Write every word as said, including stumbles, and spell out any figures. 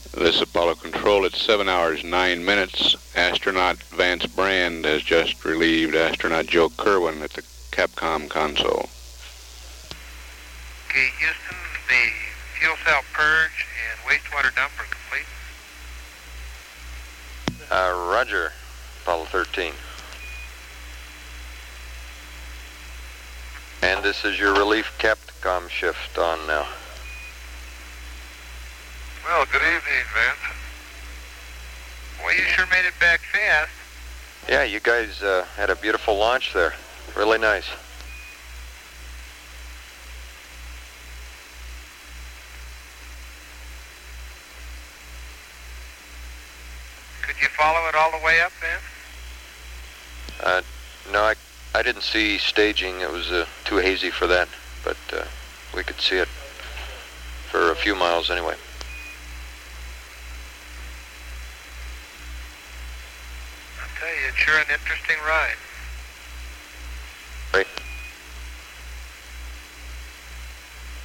This is Apollo Control. It's seven hours, nine minutes. Astronaut Vance Brand has just relieved astronaut Joe Kerwin at the Capcom console. Okay, Houston, the fuel cell purge and wastewater dump are complete. Uh, roger, Apollo thirteen. And this is your relief Capcom shift on now. Well, good evening, Vance. Well, you sure made it back fast. Yeah, you guys uh, had a beautiful launch there. Really nice. Could you follow it all the way up, Vance? Uh, no, I, I didn't see staging. It was uh, too hazy for that, but uh, we could see it for a few miles anyway. I'll tell you, it's sure an interesting ride.